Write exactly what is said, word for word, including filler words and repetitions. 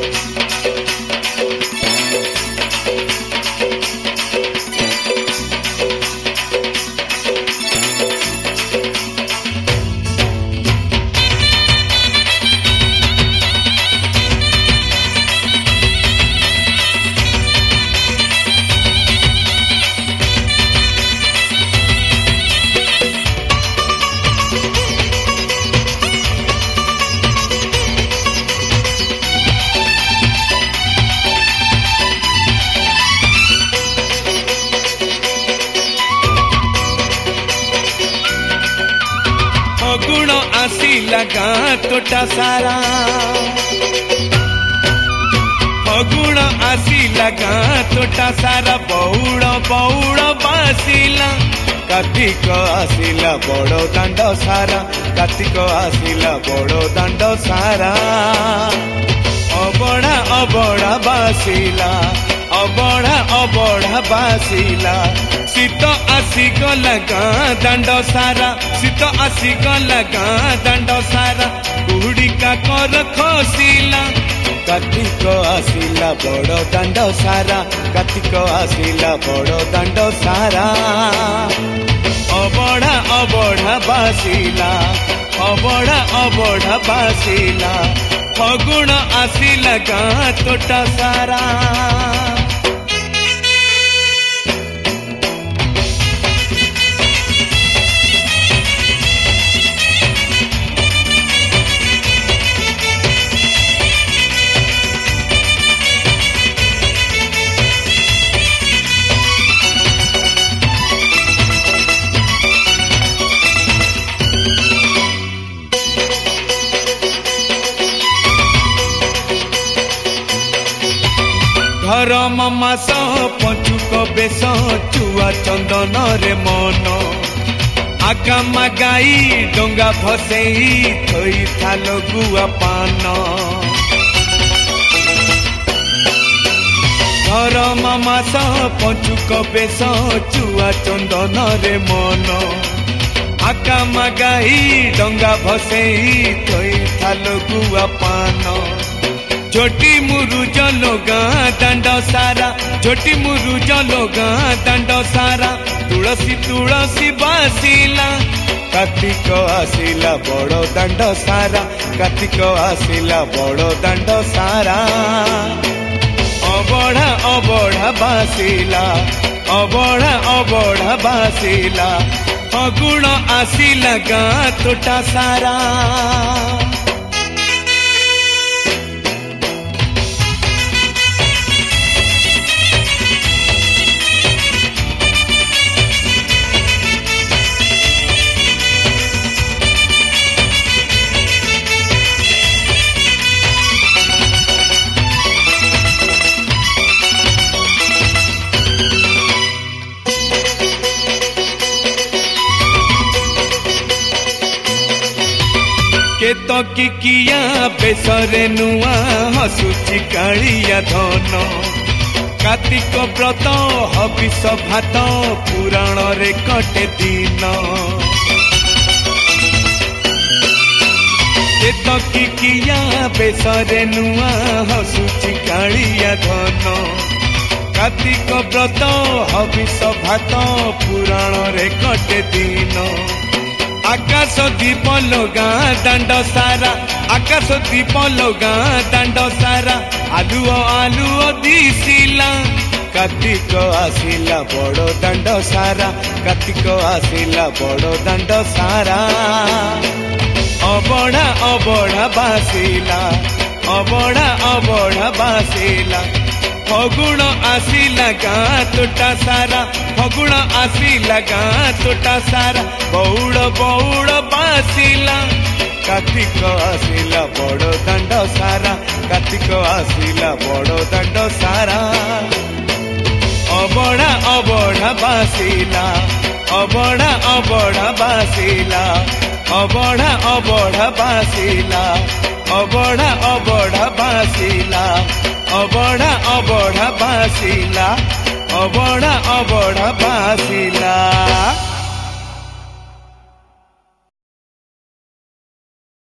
गुण आसिला गाँ तोटा सारा गुण आसिला गाँ तोटा सारा बौड़ बौड़ बासिला कार्तिक आसिला बड़ दांड सारा कार्तिक आसिला बड़ दांड सारा अबड़ा अबड़ा बासिला अबड़ा अबड़ा बासिला शीत आसी गला गाँ दांड सारा शीत आसी गला गाँ दांड सारा कुहुड़ी काकर खसिला कार्तिक आसिला बड़ दांड सारा कार्तिक आसिला बड़ दांड सारा अबड़ा अबड़ा बासिला अबड़ा अबड़ा बासिला फगुण आसिला गाँ तोटा सारा धरम मास पंचुक बेश चुआ चंदन रे मन आगामा गाई डंगा भसई थई थाल गुआ पान धरम मास पंचुक बेश चुआ चंदन रे मन आगामा गाई डंगा भसई थई थाल गुआ पान छोटी मुरुज लोगा दांड सारा छोटी मुरुज लोगा दांड सारा तुलसी तुलसी बासिला कार्तिक आसिला बड़ दांड सारा कार्तिक आसिला बड़ दांड सारा अबड़ा अबड़ा बासिला अबड़ा अबड़ा बासिला फगुण आसिला गाँ तोटा सारा केत कि किया बेसरे नुआ हसुची कालिया धन कार्तिक व्रत हबिष भात पुराण रे कटे दिन केत कि किया बेसरे नुआ हसुची कालिया धन कार्तिक व्रत हबिष भात पुराण रे कटे दिन आकाश दीप लोगा दांड सारा आकाश दीप लोगा दांड सारा आलुओ आलुओ दिसिला कार्तिक आसिला बड़ दांड सारा कार्तिक आसिला बड़ दांड सारा अबड़ा अबड़ा बासिला अबड़ा अबड़ा बासिला फगुण आसिला गाँ तोटा सारा फगुण आसिला गाँ तोटा सारा बौड़ बौड़ बासिला कार्तिक आसिला बड़ दांड सारा कार्तिक आसिला बड़ दांड सारा अबड़ा अबड़ा बासिला अबड़ा अबड़ा बासिला अबड़ा अबड़ा बासिला अबड़ा अबड़ा बासिला अबड़ा अबड़ा बासिला अबड़ा अबड़ा बासिला।